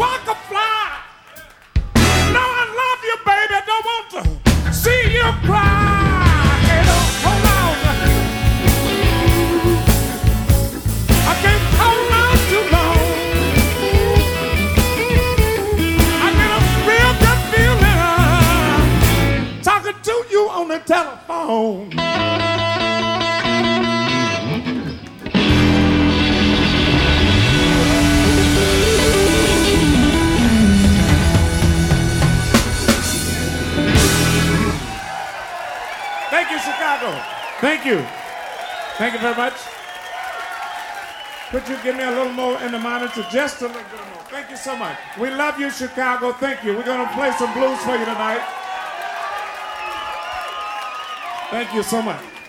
walk a fly. No, I love you, baby. Don't want to see you cry. Hey, don't hold on. I can't hold on too long. I get a real good feeling talking to you on the telephone. Thank you, Chicago. Thank you. Thank you very much. Could you give me a little more in the monitor? Just a little bit more. Thank you so much. We love you, Chicago. Thank you. We're going to play some blues for you tonight. Thank you so much.